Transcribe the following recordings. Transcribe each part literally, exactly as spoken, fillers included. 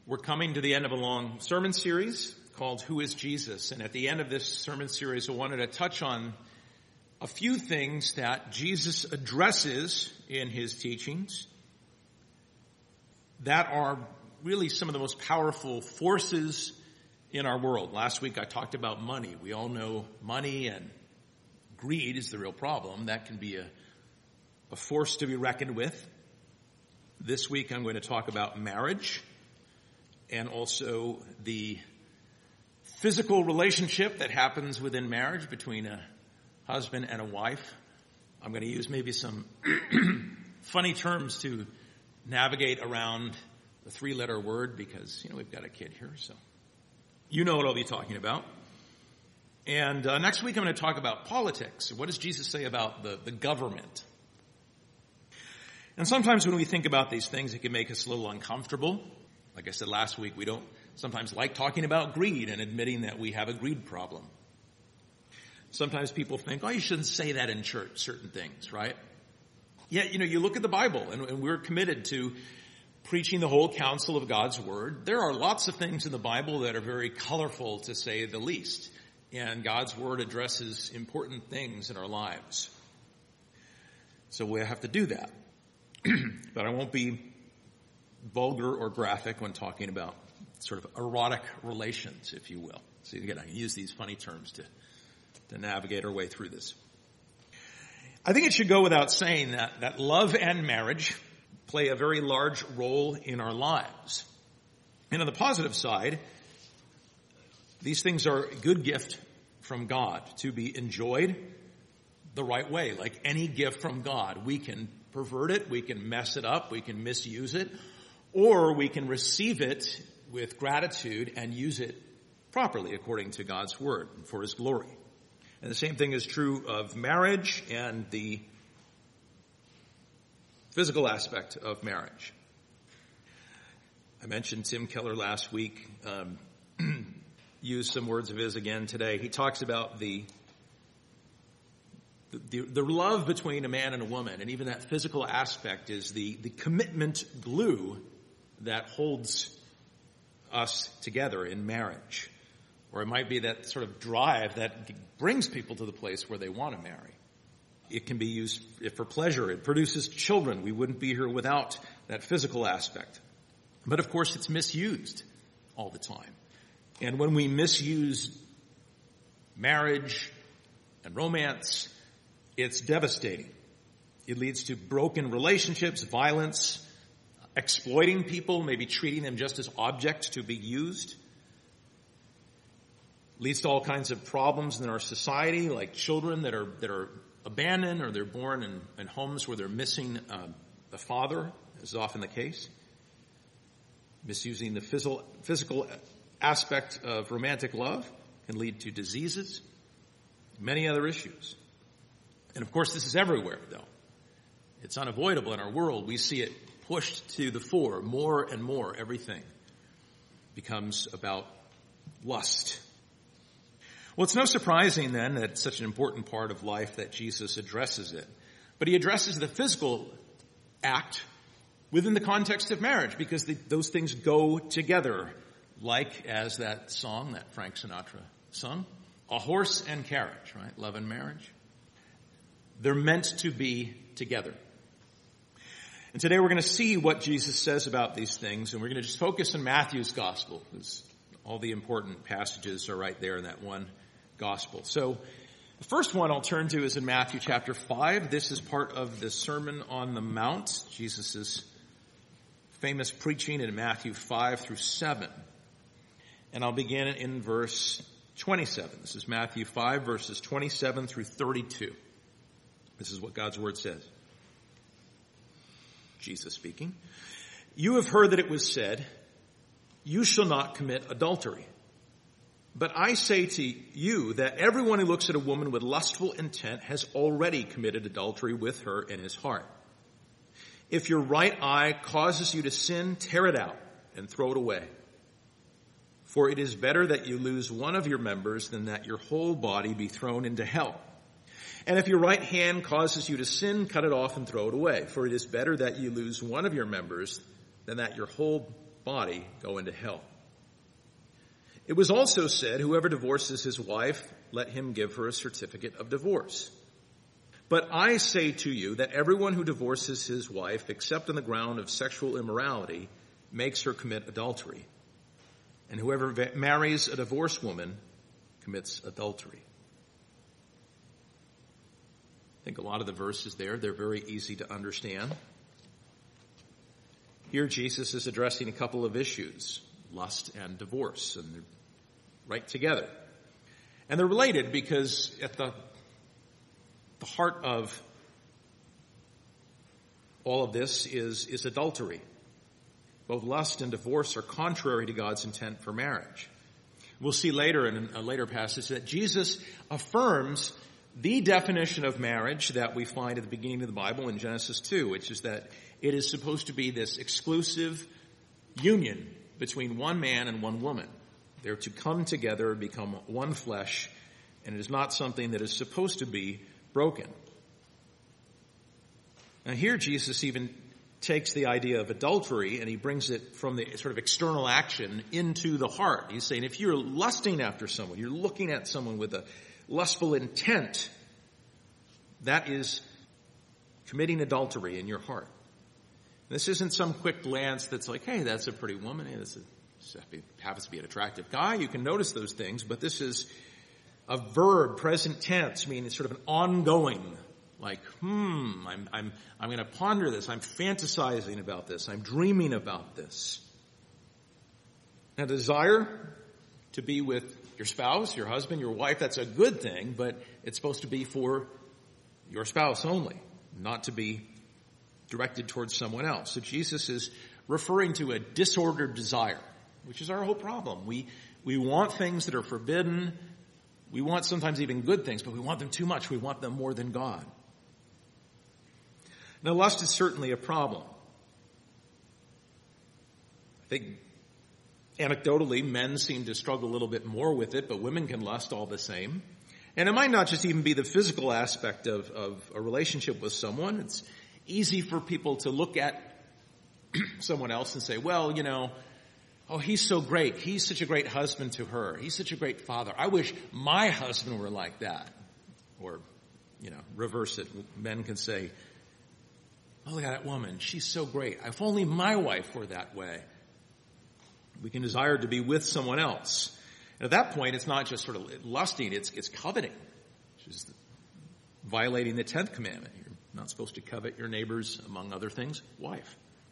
We're coming to the end of a long sermon series called Who is Jesus? And at the end of this sermon series, I wanted to touch on a few things that Jesus addresses in his teachings that are really some of the most powerful forces in our world. Last week I talked about money. We all know money and greed is the real problem. That can be a, a force to be reckoned with. This week I'm going to talk about marriage and also the physical relationship that happens within marriage between a husband and a wife. I'm going to use maybe some funny terms to navigate around the three-letter word because, you know, we've got a kid here, so you know what I'll be talking about. And uh, next week I'm going to talk about politics. What does Jesus say about the, the government? And sometimes when we think about these things, it can make us a little uncomfortable. Like I said last week, we don't sometimes like talking about greed and admitting that we have a greed problem. Sometimes people think, oh, you shouldn't say that in church, certain things, right? Yet, you know, you look at the Bible, and, and we're committed to preaching the whole counsel of God's Word. There are lots of things in the Bible that are very colorful, to say the least. And God's Word addresses important things in our lives. So we have to do that. But I won't be vulgar or graphic when talking about sort of erotic relations, if you will. So again, I can use these funny terms to, to navigate our way through this. I think it should go without saying that, that love and marriage play a very large role in our lives. And on the positive side, these things are a good gift from God to be enjoyed the right way. Like any gift from God, we can pervert it, we can mess it up, we can misuse it, or we can receive it with gratitude and use it properly according to God's Word and for His glory. And the same thing is true of marriage and the physical aspect of marriage. I mentioned Tim Keller last week, um, used some words of his again today. He talks about the The, the love between a man and a woman, and even that physical aspect, is the, the commitment glue that holds us together in marriage. Or it might be that sort of drive that brings people to the place where they want to marry. It can be used for pleasure. It produces children. We wouldn't be here without that physical aspect. But of course, it's misused all the time. And when we misuse marriage and romance, it's devastating. It leads to broken relationships, violence, exploiting people, maybe treating them just as objects to be used. Leads to all kinds of problems in our society, like children that are that are abandoned or they're born in, in homes where they're missing uh, the father, as is often the case. Misusing the physical, physical aspect of romantic love can lead to diseases, many other issues. And of course, this is everywhere, though. It's unavoidable in our world. We see it pushed to the fore more and more. Everything becomes about lust. Well, it's no surprising then that it's such an important part of life that Jesus addresses it. But he addresses the physical act within the context of marriage because the, those things go together, like as that song that Frank Sinatra sung, a horse and carriage, right? Love and marriage. They're meant to be together. And today we're going to see what Jesus says about these things, and we're going to just focus on Matthew's gospel, because all the important passages are right there in that one gospel. So the first one I'll turn to is in Matthew chapter five. This is part of the Sermon on the Mount, Jesus' famous preaching in Matthew five through seven. And I'll begin in verse twenty-seven. This is Matthew five, verses twenty-seven through thirty-two. This is what God's Word says. Jesus speaking. You have heard that it was said, you shall not commit adultery. But I say to you that everyone who looks at a woman with lustful intent has already committed adultery with her in his heart. If your right eye causes you to sin, tear it out and throw it away. For it is better that you lose one of your members than that your whole body be thrown into hell. And if your right hand causes you to sin, cut it off and throw it away. For it is better that you lose one of your members than that your whole body go into hell. It was also said, whoever divorces his wife, let him give her a certificate of divorce. But I say to you that everyone who divorces his wife, except on the ground of sexual immorality, makes her commit adultery. And whoever va- marries a divorced woman commits adultery. I think a lot of the verses there, they're very easy to understand. Here Jesus is addressing a couple of issues, lust and divorce, and they're right together. And they're related because at the, the heart of all of this is, is adultery. Both lust and divorce are contrary to God's intent for marriage. We'll see later in a later passage that Jesus affirms the definition of marriage that we find at the beginning of the Bible in Genesis two, which is that it is supposed to be this exclusive union between one man and one woman. They're to come together and become one flesh, and it is not something that is supposed to be broken. Now here Jesus even takes the idea of adultery and he brings it from the sort of external action into the heart. He's saying if you're lusting after someone, you're looking at someone with a lustful intent, that is committing adultery in your heart. This isn't some quick glance that's like, hey, that's a pretty woman. Hey, that's a, happens to be an attractive guy. You can notice those things, but this is a verb, present tense, meaning it's sort of an ongoing, like, hmm, I'm, I'm, I'm going to ponder this. I'm fantasizing about this. I'm dreaming about this. Now, desire to be with your spouse, your husband, your wife, that's a good thing, but it's supposed to be for your spouse only, not to be directed towards someone else. So Jesus is referring to a disordered desire, which is our whole problem. We, we want things that are forbidden. We want sometimes even good things, but we want them too much. We want them more than God. Now, lust is certainly a problem. I think anecdotally, men seem to struggle a little bit more with it, but women can lust all the same. And it might not just even be the physical aspect of, of a relationship with someone. It's easy for people to look at someone else and say, well, you know, oh, he's so great. He's such a great husband to her. He's such a great father. I wish my husband were like that. Or, you know, reverse it. Men can say, oh, look at that woman. She's so great. If only my wife were that way. We can desire to be with someone else. And at that point, it's not just sort of lusting, it's, it's coveting, which is violating the tenth commandment. You're not supposed to covet your neighbor's, among other things, wife.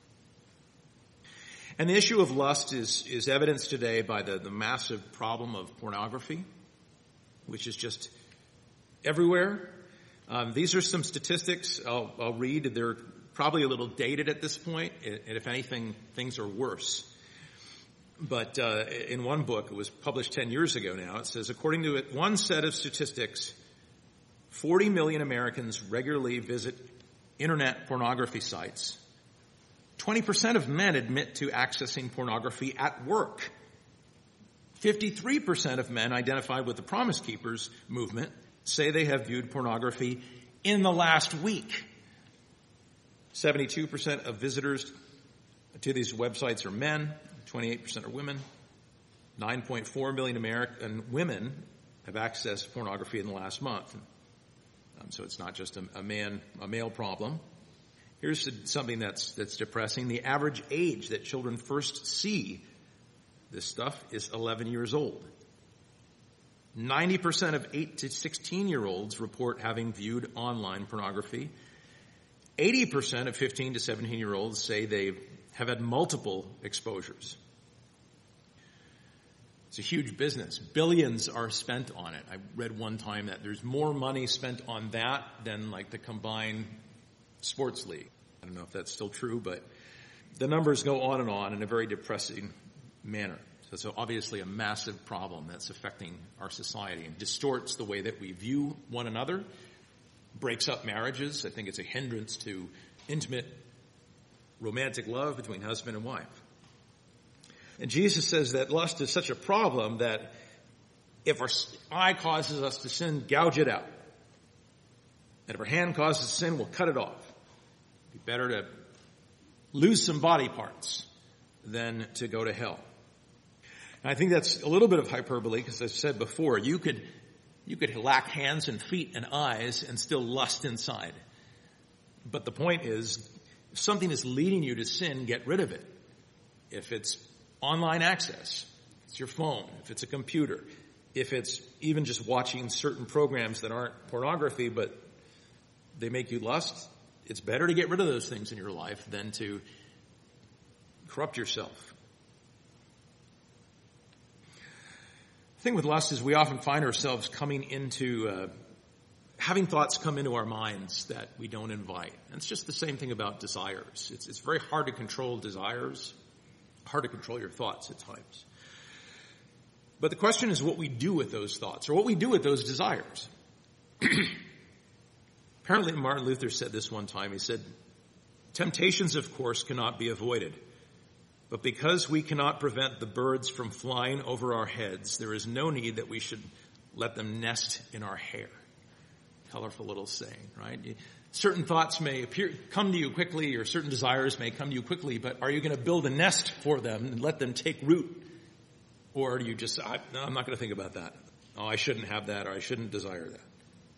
And the issue of lust is, is evidenced today by the, the massive problem of pornography, which is just everywhere. Um, these are some statistics I'll, I'll read. They're probably a little dated at this point, and if anything, things are worse. But uh, in one book, it was published ten years ago now, it says, according to it, one set of statistics, forty million Americans regularly visit internet pornography sites. twenty percent of men admit to accessing pornography at work. fifty-three percent of men identified with the Promise Keepers movement say they have viewed pornography in the last week. seventy-two percent of visitors to these websites are men. twenty-eight percent are women. nine point four million American women have accessed pornography in the last month. Um, so it's not just a, a man, a male problem. Here's something that's, that's depressing. The average age that children first see this stuff is eleven years old. ninety percent of eight to sixteen year olds report having viewed online pornography. eighty percent of fifteen to seventeen year olds say they have had multiple exposures. It's a huge business. Billions are spent on it. I read one time that there's more money spent on that than like the combined sports league. I don't know if that's still true, but the numbers go on and on in a very depressing manner. So it's obviously a massive problem that's affecting our society and distorts the way that we view one another, breaks up marriages. I think it's a hindrance to intimate romantic love between husband and wife. And Jesus says that lust is such a problem that if our eye causes us to sin, gouge it out. And if our hand causes sin, we'll cut it off. It'd be better to lose some body parts than to go to hell. And I think that's a little bit of hyperbole because, as I said before, you could you could lack hands and feet and eyes and still lust inside. But the point is, if something is leading you to sin, get rid of it. If it's online access, if it's your phone, if it's a computer, if it's even just watching certain programs that aren't pornography but they make you lust, it's better to get rid of those things in your life than to corrupt yourself. The thing with lust is we often find ourselves coming into, uh, having thoughts come into our minds that we don't invite. And it's just the same thing about desires. It's, it's very hard to control desires, hard to control your thoughts at times. But the question is what we do with those thoughts, or what we do with those desires. Apparently Martin Luther said this one time. He said, "Temptations, of course, cannot be avoided. But because we cannot prevent the birds from flying over our heads, there is no need that we should let them nest in our hair." Colorful little saying, right? Certain thoughts may appear, come to you quickly, or certain desires may come to you quickly, but are you going to build a nest for them and let them take root? Or do you just, I, no, I'm not going to think about that. Oh, I shouldn't have that, or I shouldn't desire that.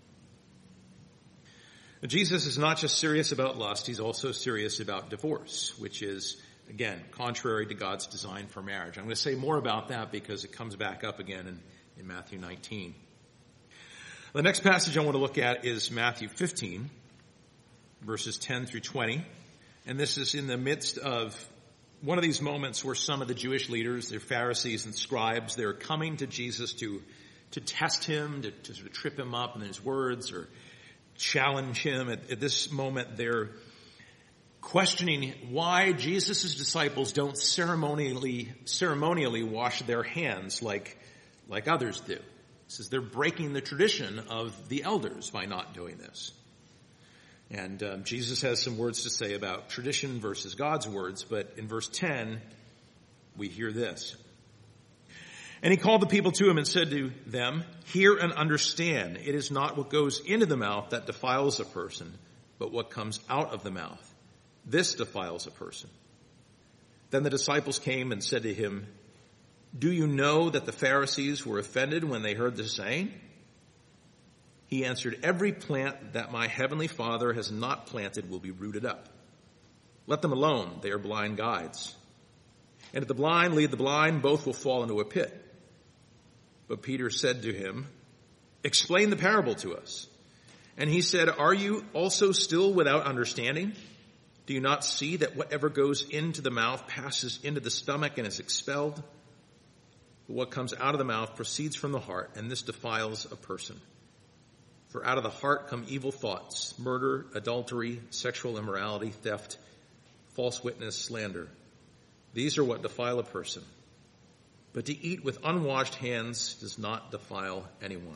But Jesus is not just serious about lust, he's also serious about divorce, which is, again, contrary to God's design for marriage. I'm going to say more about that because it comes back up again in, in Matthew nineteen. The next passage I want to look at is Matthew fifteen, verses ten through twenty. And this is in the midst of one of these moments where some of the Jewish leaders, their Pharisees and scribes, they're coming to Jesus to, to test him, to, to sort of trip him up in his words or challenge him. At, at this moment, they're questioning why Jesus' disciples don't ceremonially ceremonially wash their hands like, like others do. It says they're breaking the tradition of the elders by not doing this. And um, Jesus has some words to say about tradition versus God's words, but in verse ten, we hear this. "And he called the people to him and said to them, 'Hear and understand. It is not what goes into the mouth that defiles a person, but what comes out of the mouth. This defiles a person.' Then the disciples came and said to him, 'Do you know that the Pharisees were offended when they heard this saying?' He answered, 'Every plant that my heavenly Father has not planted will be rooted up. Let them alone. They are blind guides. And if the blind lead the blind, both will fall into a pit.' But Peter said to him, 'Explain the parable to us.' And he said, 'Are you also still without understanding? Do you not see that whatever goes into the mouth passes into the stomach and is expelled? But what comes out of the mouth proceeds from the heart, and this defiles a person. For out of the heart come evil thoughts, murder, adultery, sexual immorality, theft, false witness, slander. These are what defile a person. But to eat with unwashed hands does not defile anyone.'"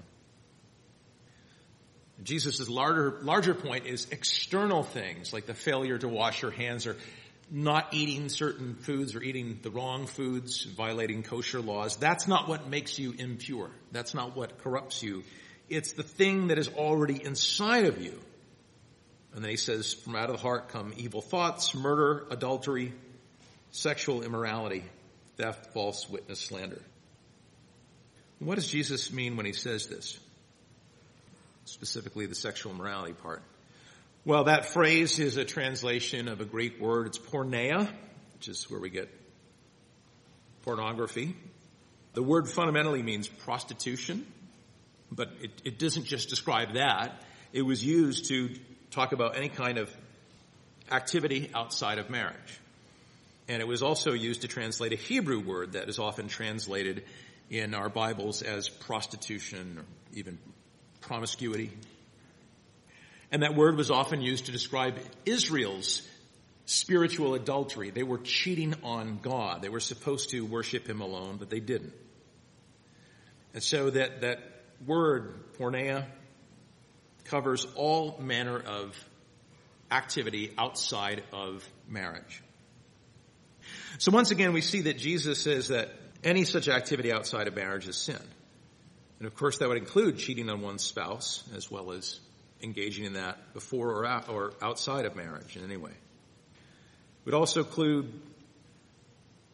Jesus' larger, larger point is external things, like the failure to wash your hands or not eating certain foods or eating the wrong foods, violating kosher laws. That's not what makes you impure. That's not what corrupts you. It's the thing that is already inside of you. And then he says, from out of the heart come evil thoughts, murder, adultery, sexual immorality, theft, false witness, slander. What does Jesus mean when he says this? Specifically the sexual immorality part. Well, that phrase is a translation of a Greek word. It's porneia, which is where we get pornography. The word fundamentally means prostitution, but it, it doesn't just describe that. It was used to talk about any kind of activity outside of marriage. And it was also used to translate a Hebrew word that is often translated in our Bibles as prostitution or even promiscuity. And that word was often used to describe Israel's spiritual adultery. They were cheating on God. They were supposed to worship him alone, but they didn't. And so that, that word, porneia, covers all manner of activity outside of marriage. So once again, we see that Jesus says that any such activity outside of marriage is sin. And of course, that would include cheating on one's spouse, as well as engaging in that before or, out, or outside of marriage in any way. It would also include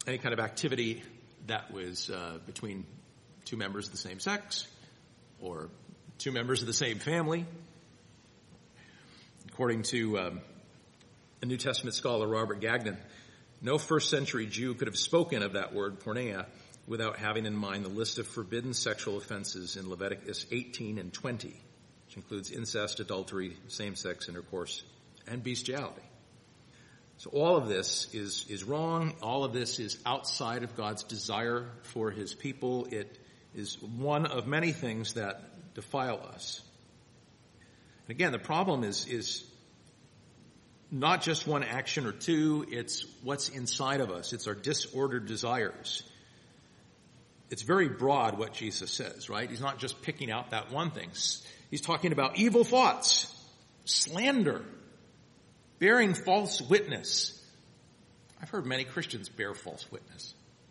any kind of activity that was uh, between two members of the same sex or two members of the same family. According to um, a New Testament scholar, Robert Gagnon, no first century Jew could have spoken of that word, porneia, without having in mind the list of forbidden sexual offenses in Leviticus eighteen and twenty, which includes incest, adultery, same-sex intercourse, and bestiality. So all of this is, is wrong. All of this is outside of God's desire for his people. It is one of many things that defile us. And again, the problem is, is not just one action or two, it's what's inside of us. It's our disordered desires. It's very broad what Jesus says, right? He's not just picking out that one thing. He's talking about evil thoughts, slander, bearing false witness. I've heard many Christians bear false witness.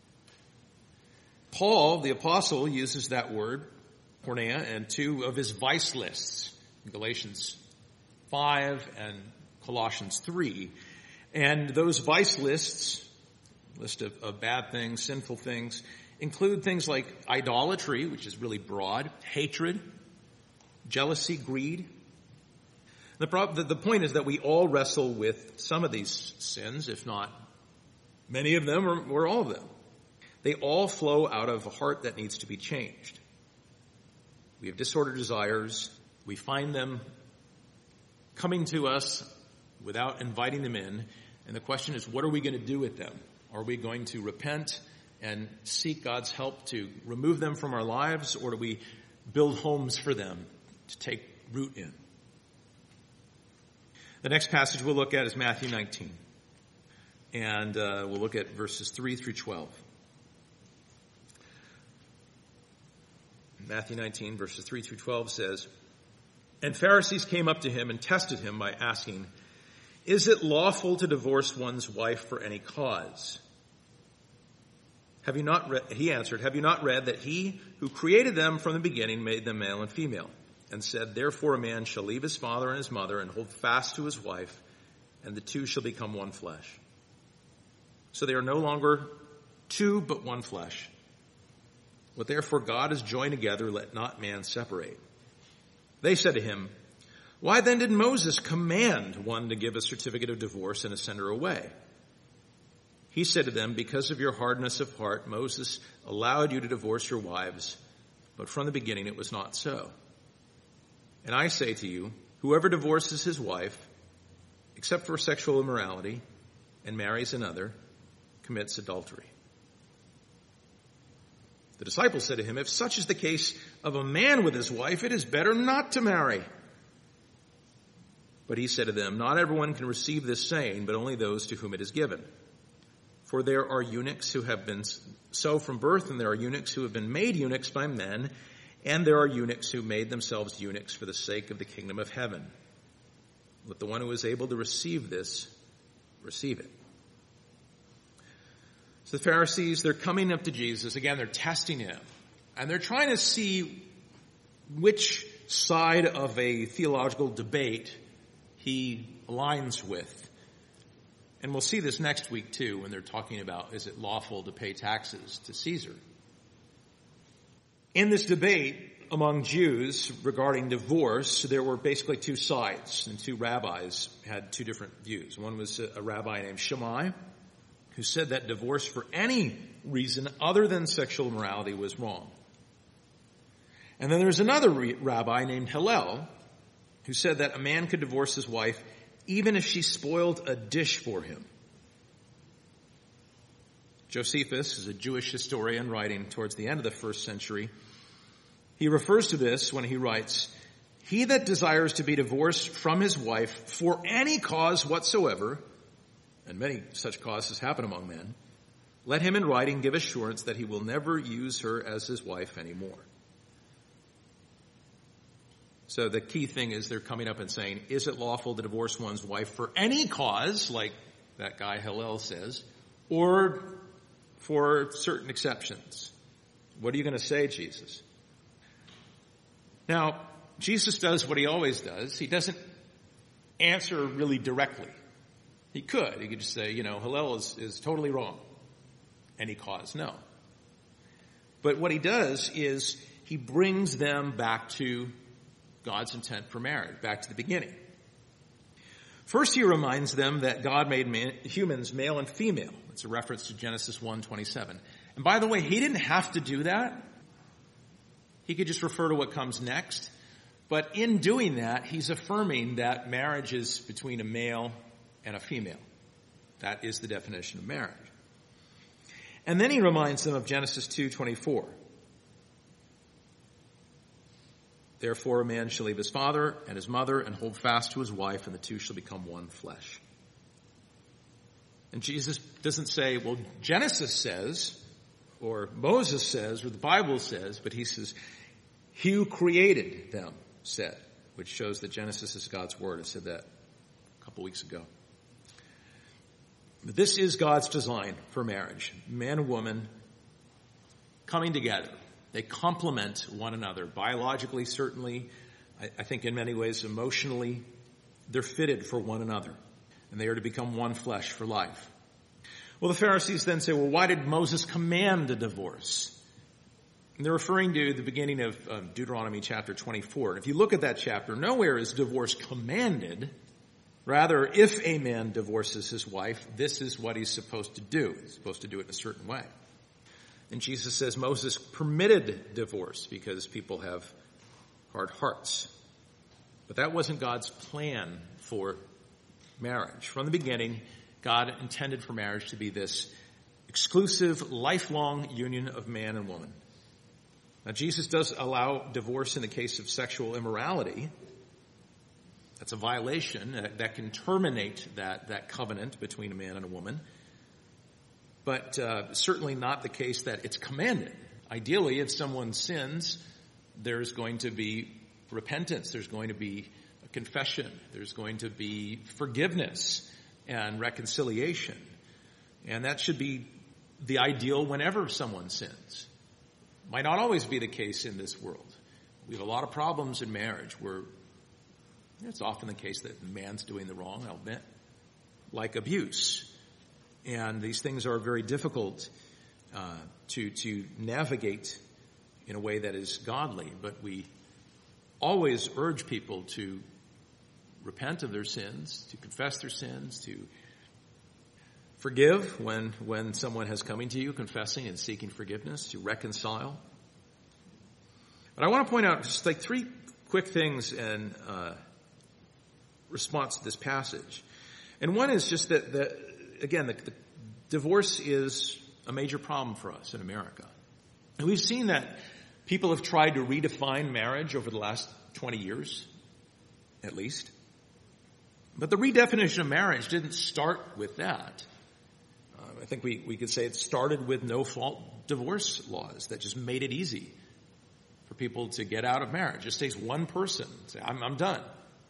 Paul, the apostle, uses that word, porneia, and two of his vice lists, Galatians five and Colossians three. And those vice lists, list of, of bad things, sinful things, include things like idolatry, which is really broad, hatred, jealousy, greed. The, pro- the, the point is that we all wrestle with some of these sins, if not many of them or, or all of them. They all flow out of a heart that needs to be changed. We have disordered desires. We find them coming to us without inviting them in. And the question is, what are we going to do with them? Are we going to repent and seek God's help to remove them from our lives, or do we build homes for them to take root in? The next passage we'll look at is Matthew nineteen. And uh, we'll look at verses three through twelve. Matthew nineteen, verses three through twelve says, "And Pharisees came up to him and tested him by asking, 'Is it lawful to divorce one's wife for any cause?' Have you not read, he answered, 'Have you not read that he who created them from the beginning made them male and female, and said, therefore a man shall leave his father and his mother and hold fast to his wife, and the two shall become one flesh. So they are no longer two, but one flesh. What therefore God has joined together, let not man separate.' They said to him, 'Why then did Moses command one to give a certificate of divorce and to send her away?' He said to them, 'Because of your hardness of heart, Moses allowed you to divorce your wives, but from the beginning it was not so. And I say to you, whoever divorces his wife, except for sexual immorality, and marries another, commits adultery.' The disciples said to him, 'If such is the case of a man with his wife, it is better not to marry.' But he said to them, 'Not everyone can receive this saying, but only those to whom it is given. For there are eunuchs who have been so from birth, and there are eunuchs who have been made eunuchs by men, and there are eunuchs who made themselves eunuchs for the sake of the kingdom of heaven. Let the one who is able to receive this, receive it.'" So the Pharisees, they're coming up to Jesus. Again, they're testing him. And they're trying to see which side of a theological debate he aligns with. And we'll see this next week, too, when they're talking about, is it lawful to pay taxes to Caesar? In this debate among Jews regarding divorce, there were basically two sides, and two rabbis had two different views. One was a rabbi named Shammai, who said that divorce for any reason other than sexual immorality was wrong. And then there's another rabbi named Hillel, who said that a man could divorce his wife even if she spoiled a dish for him. Josephus is a Jewish historian writing towards the end of the first century. He refers to this when he writes, "He that desires to be divorced from his wife for any cause whatsoever," and many such causes happen among men, "let him in writing give assurance that he will never use her as his wife anymore." So the key thing is they're coming up and saying, is it lawful to divorce one's wife for any cause, like that guy Hillel says, or for certain exceptions? What are you going to say, Jesus? Now, Jesus does what he always does. He doesn't answer really directly. He could. He could just say, you know, Hillel is, is totally wrong. any cause? No. But what he does is he brings them back to God's intent for marriage, back to the beginning. First, he reminds them that God made man, humans male and female. It's a reference to Genesis one twenty-seven. And by the way, he didn't have to do that. He could just refer to what comes next. But in doing that, he's affirming that marriage is between a male and a female. That is the definition of marriage. And then he reminds them of Genesis two twenty-four. Therefore, a man shall leave his father and his mother and hold fast to his wife, and the two shall become one flesh. And Jesus doesn't say, well, Genesis says, or Moses says, or the Bible says, but he says, he who created them said, which shows that Genesis is God's word. I said that a couple weeks ago. But this is God's design for marriage. Man and woman coming together. They complement one another. Biologically, certainly. I, I think in many ways, emotionally, they're fitted for one another. And they are to become one flesh for life. Well, the Pharisees then say, well, why did Moses command a divorce? And they're referring to the beginning of uh, Deuteronomy chapter twenty-four. And if you look at that chapter, nowhere is divorce commanded. Rather, if a man divorces his wife, this is what he's supposed to do. He's supposed to do it in a certain way. And Jesus says Moses permitted divorce because people have hard hearts. But that wasn't God's plan for marriage. From the beginning, God intended for marriage to be this exclusive, lifelong union of man and woman. Now, Jesus does allow divorce in the case of sexual immorality. That's a violation that can terminate that, that covenant between a man and a woman. But uh, certainly not the case that it's commanded. Ideally, if someone sins, there's going to be repentance. There's going to be a confession. There's going to be forgiveness and reconciliation. And that should be the ideal whenever someone sins. Might not always be the case in this world. We have a lot of problems in marriage where it's often the case that the man's doing the wrong, I'll admit, like abuse. And these things are very difficult uh, to to navigate in a way that is godly. But we always urge people to repent of their sins, to confess their sins, to forgive when when someone has coming to you, confessing and seeking forgiveness, to reconcile. But I want to point out just like three quick things in uh, response to this passage. And one is just that, the, again, the, the divorce is a major problem for us in America. And we've seen that people have tried to redefine marriage over the last twenty years, at least. But the redefinition of marriage didn't start with that. Uh, I think we, we could say it started with no-fault divorce laws that just made it easy for people to get out of marriage. It just takes one person to say, I'm, I'm done.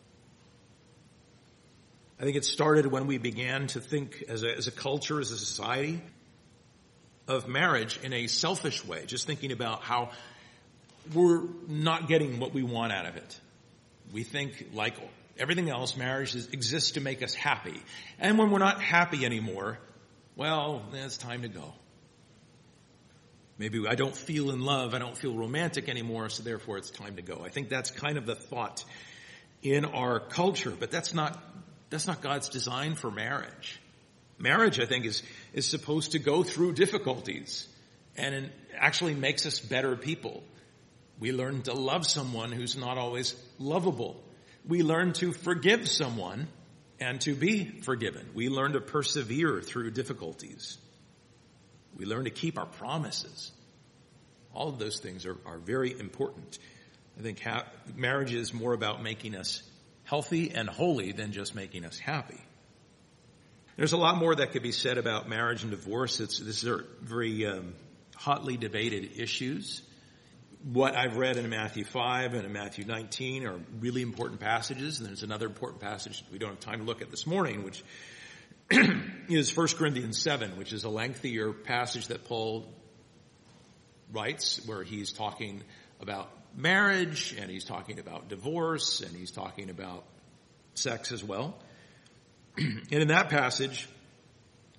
I think it started when we began to think as a, as a culture, as a society, of marriage in a selfish way, just thinking about how we're not getting what we want out of it. We think, like everything else, marriage is, exists to make us happy. And when we're not happy anymore, well, then it's time to go. Maybe I don't feel in love, I don't feel romantic anymore, so therefore it's time to go. I think that's kind of the thought in our culture, but that's not that's not God's design for marriage. Marriage, I think, is is supposed to go through difficulties, and it actually makes us better people. We learn to love someone who's not always lovable. We learn to forgive someone and to be forgiven. We learn to persevere through difficulties. We learn to keep our promises. All of those things are, are very important. I think ha- marriage is more about making us healthy and holy than just making us happy. There's a lot more that could be said about marriage and divorce. It's, these are very um, hotly debated issues. What I've read in Matthew five and in Matthew nineteen are really important passages. And there's another important passage we don't have time to look at this morning, which is First Corinthians seven, which is a lengthier passage that Paul writes where he's talking about marriage and he's talking about divorce and he's talking about sex as well. And in that passage,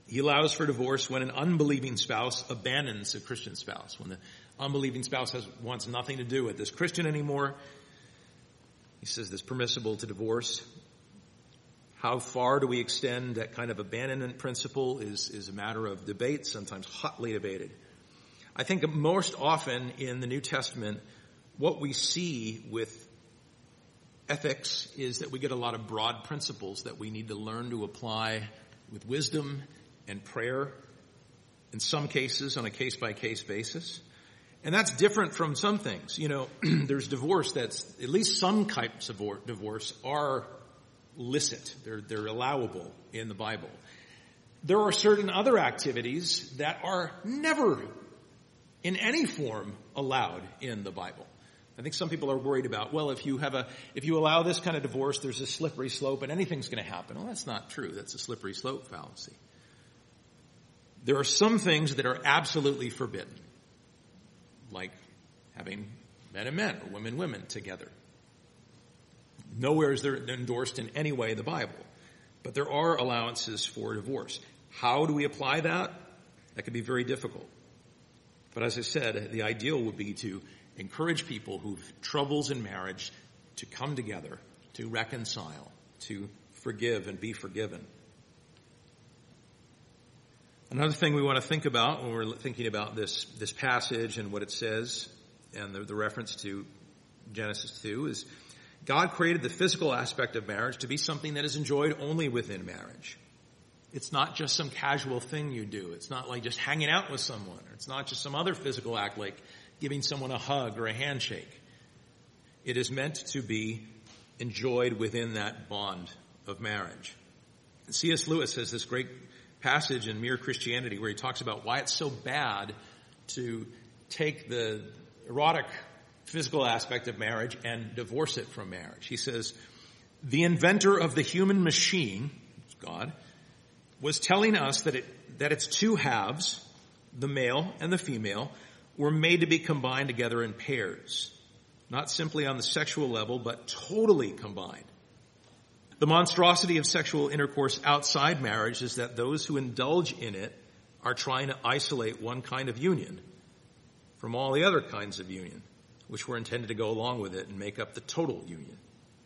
He allows for divorce when an unbelieving spouse abandons a Christian spouse, when the unbelieving spouse has, wants nothing to do with this Christian anymore. He says it's permissible to divorce. How far do we extend that kind of abandonment principle is, is a matter of debate, sometimes hotly debated. I think most often in the New Testament, what we see with ethics is that we get a lot of broad principles that we need to learn to apply with wisdom and prayer, in some cases on a case-by-case basis. And that's different from some things. You know, there's divorce that's, at least some types of divorce are licit. They're, they're allowable in the Bible. There are certain other activities that are never in any form allowed in the Bible. I think some people are worried about, well, if you have a, if you allow this kind of divorce, there's a slippery slope and anything's going to happen. Well, that's not true. That's a slippery slope fallacy. There are some things that are absolutely forbidden, like having men and men or women and women together. Nowhere is there endorsed in any way in the Bible, but there are allowances for divorce. How do we apply that? That can be very difficult. But as I said, the ideal would be to encourage people who have troubles in marriage to come together, to reconcile, to forgive and be forgiven. Another thing we want to think about when we're thinking about this, this passage and what it says and the, the reference to Genesis two is God created the physical aspect of marriage to be something that is enjoyed only within marriage. It's not just some casual thing you do. It's not like just hanging out with someone. It's not just some other physical act like giving someone a hug or a handshake. It is meant to be enjoyed within that bond of marriage. C S Lewis has this great passage in Mere Christianity where he talks about why it's so bad to take the erotic physical aspect of marriage and divorce it from marriage. He says, the inventor of the human machine, God, was telling us that it, that its two halves, the male and the female, were made to be combined together in pairs, not simply on the sexual level, but totally combined. The monstrosity of sexual intercourse outside marriage is that those who indulge in it are trying to isolate one kind of union from all the other kinds of union, which were intended to go along with it and make up the total union.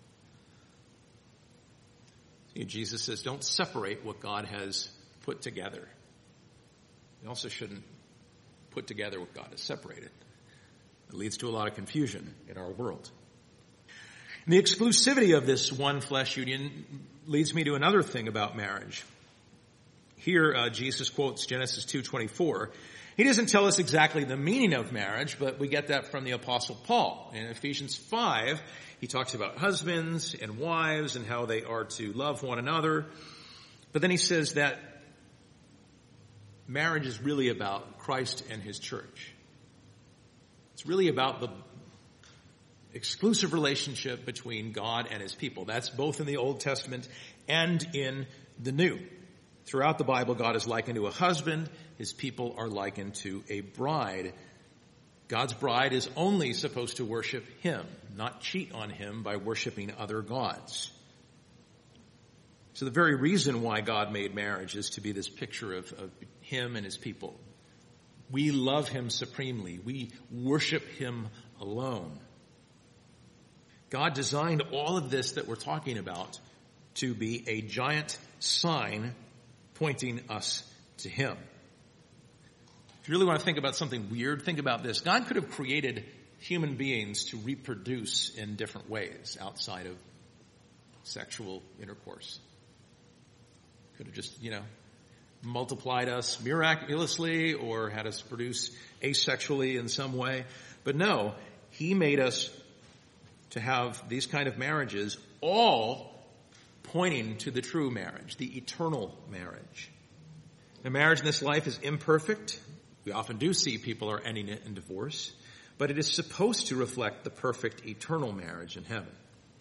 See, Jesus says, don't separate what God has put together. You also shouldn't put together what God has separated. It leads to a lot of confusion in our world. And the exclusivity of this one flesh union leads me to another thing about marriage. Here, uh, Jesus quotes Genesis two twenty-four. He doesn't tell us exactly the meaning of marriage, but we get that from the Apostle Paul. In Ephesians five, he talks about husbands and wives and how they are to love one another. But then he says that marriage is really about Christ and his church. It's really about the exclusive relationship between God and his people. That's both in the Old Testament and in the New. Throughout the Bible, God is likened to a husband. His people are likened to a bride. God's bride is only supposed to worship him, not cheat on him by worshiping other gods. So the very reason why God made marriage is to be this picture of, of him and his people. We love him supremely. We worship him alone. God designed all of this that we're talking about to be a giant sign pointing us to him. If you really want to think about something weird, think about this. God could have created human beings to reproduce in different ways outside of sexual intercourse. Could have just, you know, multiplied us miraculously or had us produce asexually in some way. But no, he made us to have these kind of marriages, all pointing to the true marriage, the eternal marriage. Now, marriage in this life is imperfect. We often do see people are ending it in divorce, but it is supposed to reflect the perfect eternal marriage in heaven.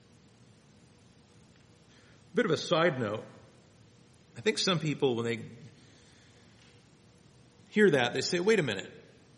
A bit of a side note. I think some people, when they hear that, they say, wait a minute.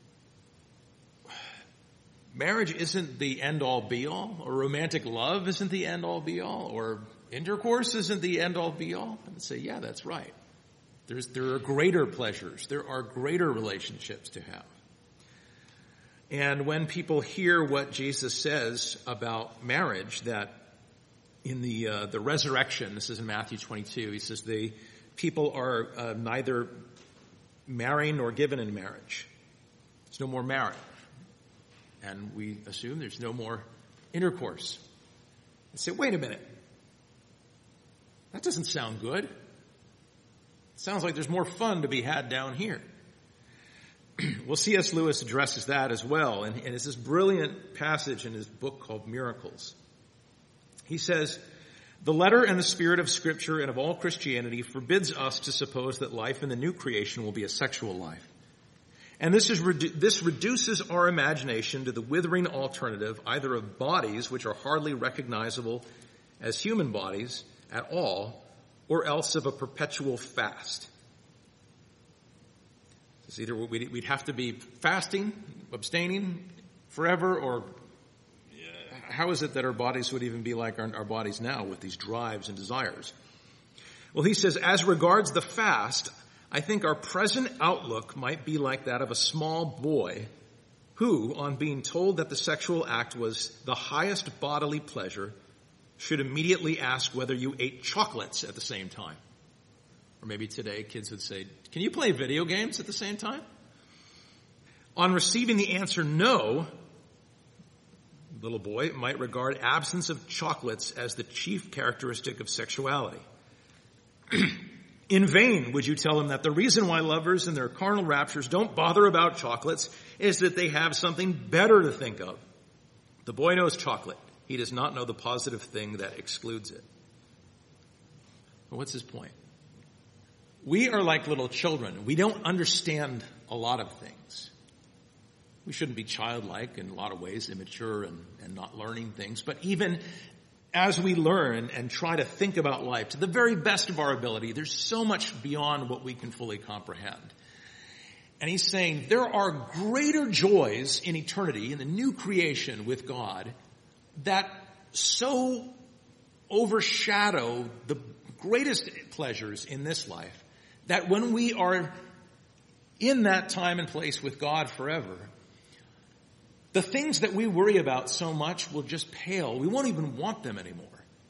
Marriage isn't the end-all be-all, or romantic love isn't the end-all be-all, or intercourse isn't the end-all be-all. I would say, yeah, that's right. There's, there are greater pleasures. There are greater relationships to have. And when people hear what Jesus says about marriage, that in the uh, the resurrection, this is in Matthew twenty-two, he says the people are uh, neither marrying nor given in marriage. There's no more marriage. And we assume there's no more intercourse. I say, wait a minute. That doesn't sound good. It sounds like there's more fun to be had down here. Well, C S Lewis addresses that as well, and, and it's this brilliant passage in his book called Miracles. He says, the letter and the spirit of Scripture and of all Christianity forbids us to suppose that life in the new creation will be a sexual life. And this is redu- this reduces our imagination to the withering alternative either of bodies which are hardly recognizable as human bodies at all, or else of a perpetual fast. It's either we'd have to be fasting, abstaining forever, or how is it that our bodies would even be like our, our bodies now with these drives and desires? Well, he says, as regards the fast, I think our present outlook might be like that of a small boy who, on being told that the sexual act was the highest bodily pleasure, should immediately ask whether you ate chocolates at the same time. Or maybe today kids would say, can you play video games at the same time? On receiving the answer no, little boy might regard absence of chocolates as the chief characteristic of sexuality. In vain would you tell him that the reason why lovers in their carnal raptures don't bother about chocolates is that they have something better to think of. The boy knows chocolate. He does not know the positive thing that excludes it. Well, what's his point? We are like little children. We don't understand a lot of things. We shouldn't be childlike in a lot of ways, immature and, and not learning things. But even as we learn and try to think about life to the very best of our ability, there's so much beyond what we can fully comprehend. And he's saying there are greater joys in eternity, in the new creation with God, that so overshadow the greatest pleasures in this life, that when we are in that time and place with God forever, the things that we worry about so much will just pale. We won't even want them anymore.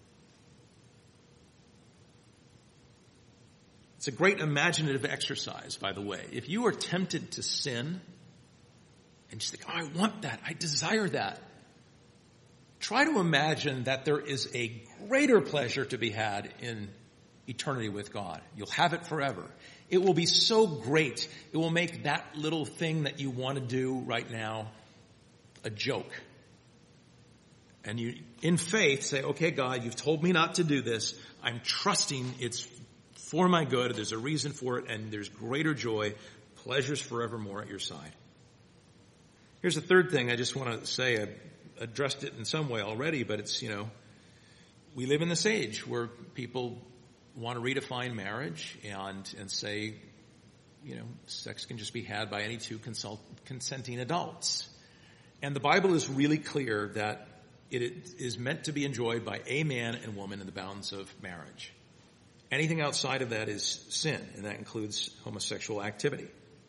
It's a great imaginative exercise, by the way. If you are tempted to sin and just think, oh, I want that, I desire that, try to imagine that there is a greater pleasure to be had in eternity with God. You'll have it forever. It will be so great. It will make that little thing that you want to do right now a joke. And you, in faith, say, okay, God, you've told me not to do this. I'm trusting it's for my good. There's a reason for it, and there's greater joy, pleasures forevermore at your side. Here's the third thing I just want to say. I addressed it in some way already, but it's, you know, we live in this age where people want to redefine marriage and, and say, you know, sex can just be had by any two consult, consenting adults. And the Bible is really clear that it is meant to be enjoyed by a man and woman in the bounds of marriage. Anything outside of that is sin, and that includes homosexual activity.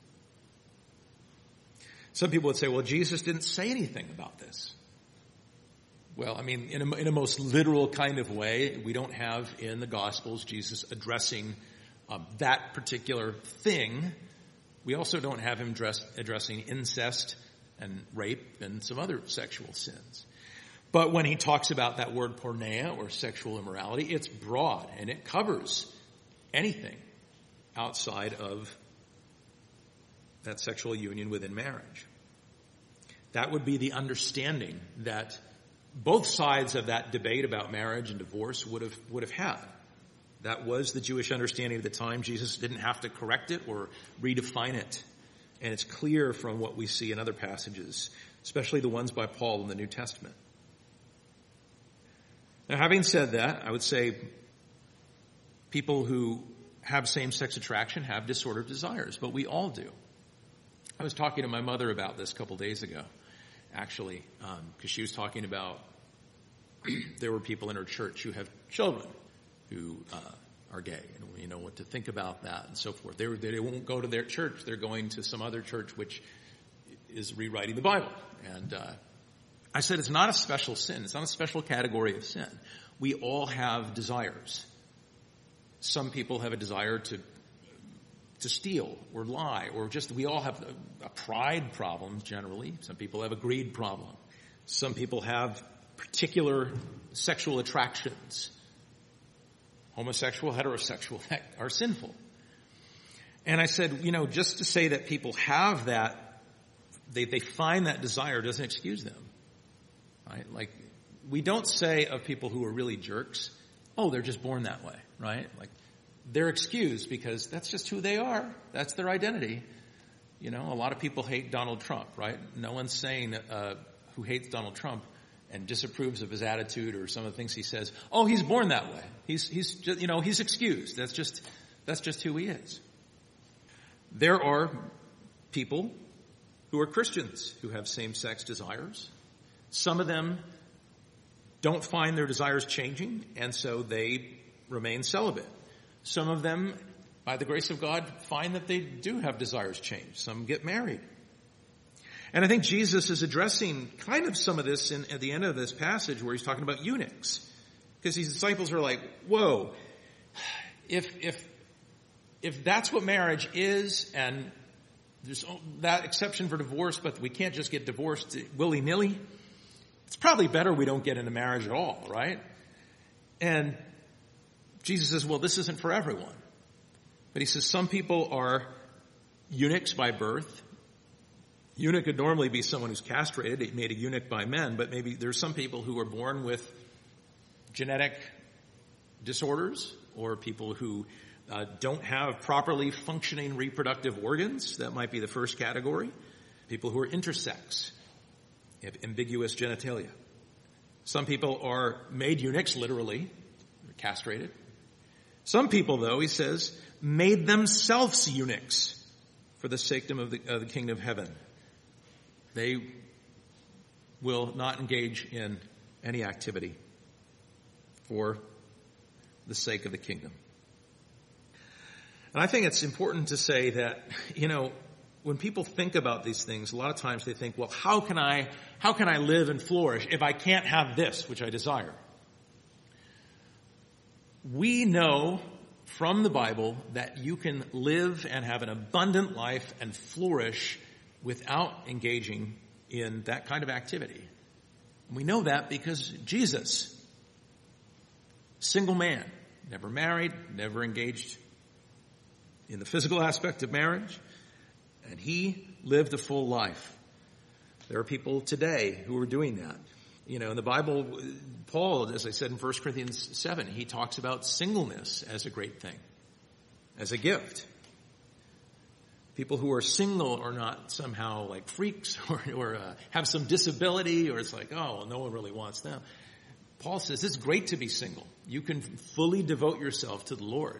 Some people would say, well, Jesus didn't say anything about this. Well, I mean, in a, in a most literal kind of way, we don't have in the Gospels Jesus addressing um, that particular thing. We also don't have him dress, addressing incest and rape and some other sexual sins. But when he talks about that word porneia, or sexual immorality, it's broad, and it covers anything outside of that sexual union within marriage. That would be the understanding that both sides of that debate about marriage and divorce would have would have had. That was the Jewish understanding at the time. Jesus didn't have to correct it or redefine it. And it's clear from what we see in other passages, especially the ones by Paul in the New Testament. Now, having said that, I would say people who have same-sex attraction have disordered desires, but we all do. I was talking to my mother about this a couple days ago, actually, because um, she was talking about there were people in her church who have children who uh, are gay, and you know what to think about that and so forth. They, they won't go to their church. They're going to some other church which is rewriting the Bible. And uh, I said it's not a special sin. It's not a special category of sin. We all have desires. Some people have a desire to to steal or lie, or just we all have a, a pride problem generally. Some people have a greed problem. Some people have particular sexual attractions. Homosexual, heterosexual, are sinful. And I said, you know, just to say that people have that, they, they find that desire doesn't excuse them. Right? Like, we don't say of people who are really jerks, oh, they're just born that way, right? Like, they're excused because that's just who they are. That's their identity. You know, a lot of people hate Donald Trump, right? No one's saying uh, who hates Donald Trump and disapproves of his attitude or some of the things he says, oh, he's born that way. He's, he's just, you know, he's excused. That's just, that's just who he is. There are people who are Christians who have same-sex desires. Some of them don't find their desires changing, and so they remain celibate. Some of them, by the grace of God, find that they do have desires change. Some get married. And I think Jesus is addressing kind of some of this in, at the end of this passage where he's talking about eunuchs. Because these disciples are like, whoa, if, if, if that's what marriage is, and there's that exception for divorce, but we can't just get divorced willy-nilly, it's probably better we don't get into marriage at all, right? And Jesus says, well, this isn't for everyone. But he says some people are eunuchs by birth. Eunuch could normally be someone who's castrated, made a eunuch by men, but maybe there's some people who are born with genetic disorders, or people who uh, don't have properly functioning reproductive organs. That might be the first category. People who are intersex, have ambiguous genitalia. Some people are made eunuchs, literally, castrated. Some people, though, he says, made themselves eunuchs for the sake of the, of the kingdom of heaven. They will not engage in any activity for the sake of the kingdom. And I think it's important to say that, you know, when people think about these things, a lot of times they think, well, how can I, how can I live and flourish if I can't have this, which I desire? We know from the Bible that you can live and have an abundant life and flourish without engaging in that kind of activity. And we know that because Jesus, single man, never married, never engaged in the physical aspect of marriage, and he lived a full life. There are people today who are doing that. You know, in the Bible, Paul, as I said in First Corinthians seven, he talks about singleness as a great thing, as a gift. People who are single are not somehow like freaks or, or uh, have some disability, or it's like, oh, well, no one really wants them. Paul says it's great to be single. You can fully devote yourself to the Lord.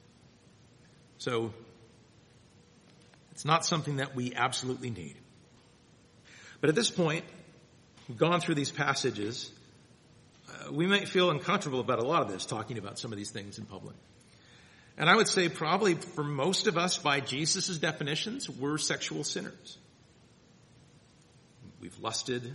So it's not something that we absolutely need. But at this point, we've gone through these passages. Uh, we might feel uncomfortable about a lot of this, talking about some of these things in public. And I would say probably for most of us, by Jesus' definitions, we're sexual sinners. We've lusted.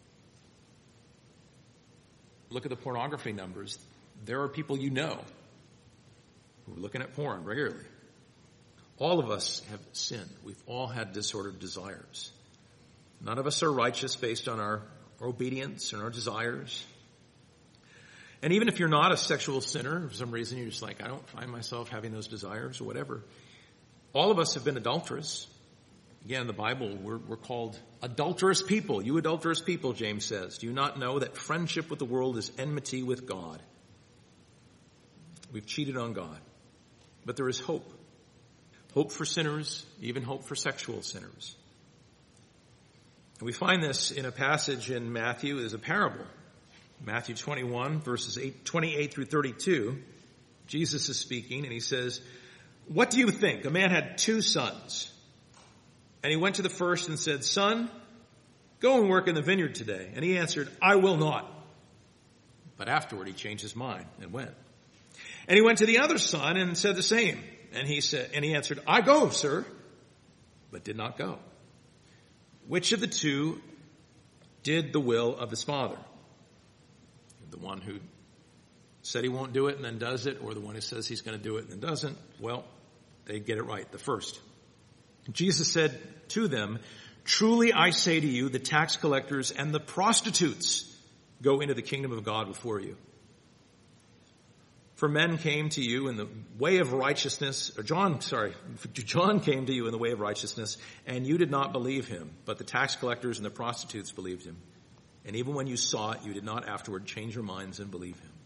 Look at the pornography numbers. There are people you know who are looking at porn regularly. All of us have sinned. We've all had disordered desires. None of us are righteous based on our, our obedience and our desires. And even if you're not a sexual sinner, for some reason you're just like, I don't find myself having those desires or whatever. All of us have been adulterous. Again, in the Bible, we're, we're called adulterous people. You adulterous people, James says. Do you not know that friendship with the world is enmity with God? We've cheated on God. But there is hope. Hope for sinners, even hope for sexual sinners. And we find this in a passage in Matthew. It is a parable. Matthew twenty-one, verses eight, twenty-eight through thirty-two. Jesus is speaking, and he says, "What do you think? A man had two sons. And he went to the first and said, 'Son, go and work in the vineyard today.' And he answered, 'I will not.' But afterward he changed his mind and went. And he went to the other son and said the same. And he said, and he answered, I go, sir, but did not go. Which of the two did the will of his father? The one who said he won't do it and then does it, or the one who says he's going to do it and then doesn't? Well, they get it right, the first. Jesus said to them, truly I say to you, the tax collectors and the prostitutes go into the kingdom of God before you. For men came to you in the way of righteousness, or John, sorry, John came to you in the way of righteousness, and you did not believe him, but the tax collectors and the prostitutes believed him. And even when you saw it, you did not afterward change your minds and believe him.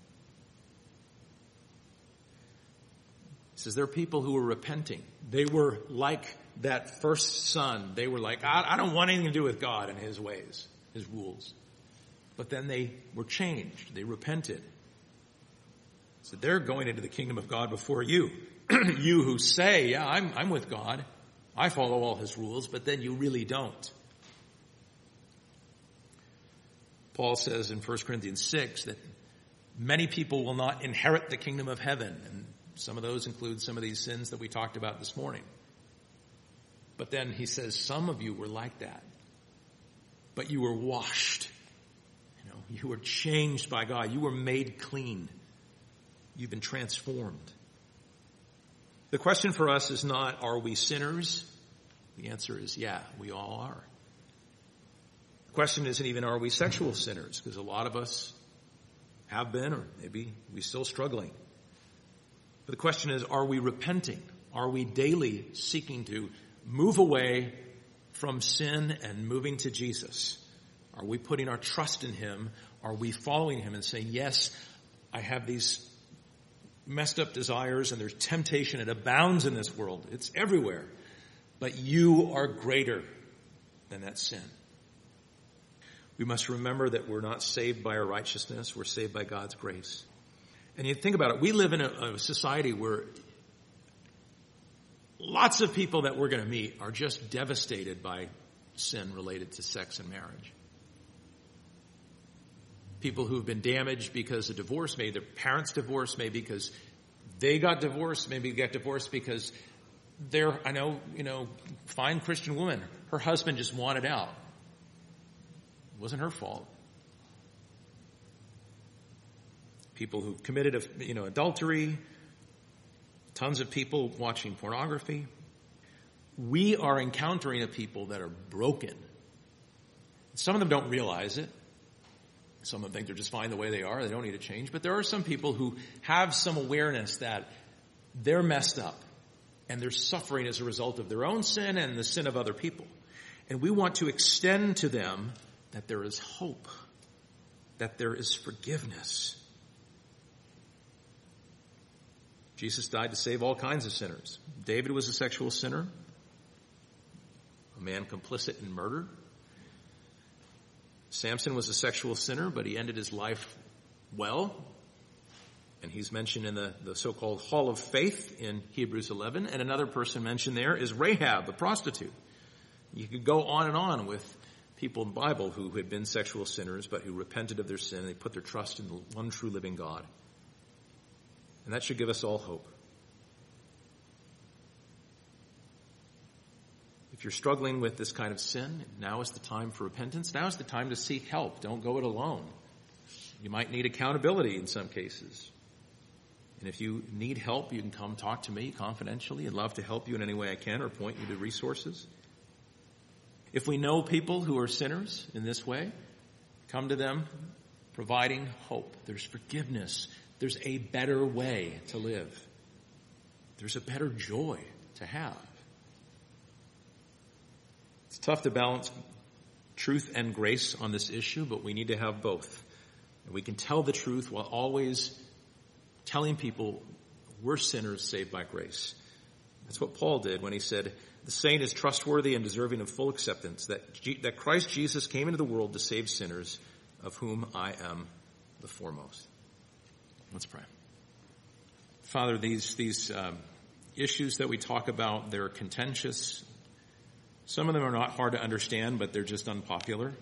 He says there are people who were repenting. They were like that first son. They were like, I, I don't want anything to do with God and his ways, his rules. But then they were changed. They repented. So they're going into the kingdom of God before you. You who say, yeah, I'm, I'm with God. I follow all his rules, but then you really don't. Paul says in First Corinthians six that many people will not inherit the kingdom of heaven. And some of those include some of these sins that we talked about this morning. But then he says, some of you were like that. But you were washed. You know, you were changed by God. You were made clean. You've been transformed. The question for us is not, are we sinners? The answer is, yeah, we all are. The question isn't even, are we sexual sinners? Because a lot of us have been, or maybe we're still struggling. But the question is, are we repenting? Are we daily seeking to move away from sin and moving to Jesus? Are we putting our trust in him? Are we following him and saying, yes, I have these messed up desires and there's temptation. It abounds in this world. It's everywhere. But you are greater than that sin. We must remember that we're not saved by our righteousness. We're saved by God's grace. And you think about it. We live in a, a society where lots of people that we're going to meet are just devastated by sin related to sex and marriage. People who've been damaged because of divorce, maybe their parents divorced, maybe because they got divorced, maybe they got divorced because they're, I know, you know, fine Christian woman, her husband just wanted out. It wasn't her fault. People who committed, a, you know, adultery, tons of people watching pornography. We are encountering a people that are broken. Some of them don't realize it. Some of them think they're just fine the way they are. They don't need to change. But there are some people who have some awareness that they're messed up and they're suffering as a result of their own sin and the sin of other people. And we want to extend to them that there is hope, that there is forgiveness. Jesus died to save all kinds of sinners. David was a sexual sinner, a man complicit in murder. Samson was a sexual sinner, but he ended his life well. And he's mentioned in the, the so-called Hall of Faith in Hebrews eleven. And another person mentioned there is Rahab, the prostitute. You could go on and on with people in the Bible who had been sexual sinners, but who repented of their sin and they put their trust in the one true living God. And that should give us all hope. If you're struggling with this kind of sin, now is the time for repentance. Now is the time to seek help. Don't go it alone. You might need accountability in some cases. And if you need help, you can come talk to me confidentially. I'd love to help you in any way I can or point you to resources. If we know people who are sinners in this way, come to them providing hope. There's forgiveness. There's a better way to live. There's a better joy to have. It's tough to balance truth and grace on this issue, but we need to have both. And we can tell the truth while always telling people we're sinners saved by grace. That's what Paul did when he said, the saint is trustworthy and deserving of full acceptance, that, G- that Christ Jesus came into the world to save sinners, of whom I am the foremost. Let's pray. Father, these, these um, issues that we talk about, they're contentious. Some of them are not hard to understand, but they're just unpopular.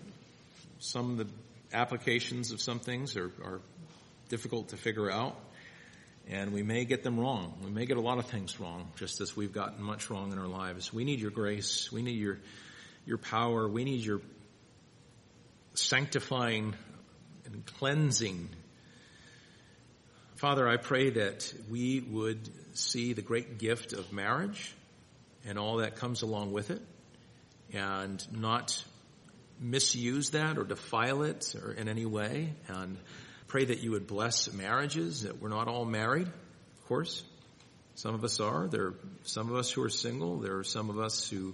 Some of the applications of some things are, are difficult to figure out. And we may get them wrong. We may get a lot of things wrong, just as we've gotten much wrong in our lives. We need your grace. We need your your power. We need your sanctifying and cleansing. Father, I pray that we would see the great gift of marriage and all that comes along with it, and not misuse that or defile it or in any way. And pray that you would bless marriages, that we're not all married, of course. Some of us are. There are some of us who are single. There are some of us who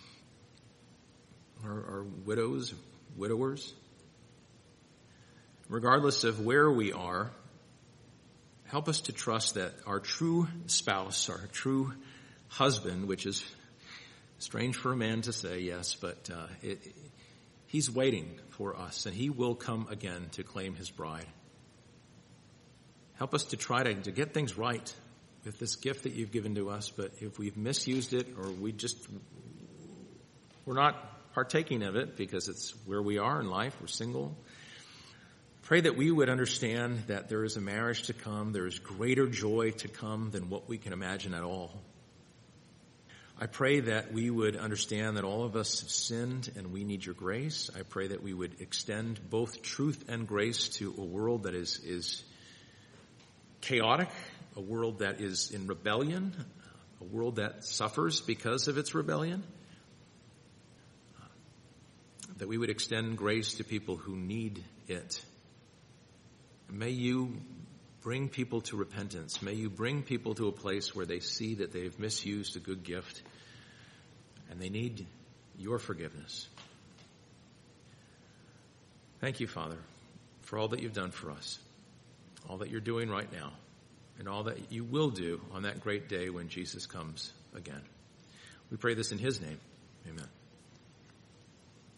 are, are widows, widowers. Regardless of where we are, help us to trust that our true spouse, our true husband, which is strange for a man to say, yes, but uh, it, he's waiting for us, and he will come again to claim his bride. Help us to try to, to get things right with this gift that you've given to us, but if we've misused it or we just, we're not partaking of it because it's where we are in life, we're single, pray that we would understand that there is a marriage to come, there is greater joy to come than what we can imagine at all. I pray that we would understand that all of us have sinned and we need your grace. I pray that we would extend both truth and grace to a world that is, is chaotic, a world that is in rebellion, a world that suffers because of its rebellion. That we would extend grace to people who need it. May you bring people to repentance. May you bring people to a place where they see that they've misused a good gift and they need your forgiveness. Thank you, Father, for all that you've done for us, all that you're doing right now, and all that you will do on that great day when Jesus comes again. We pray this in his name. Amen.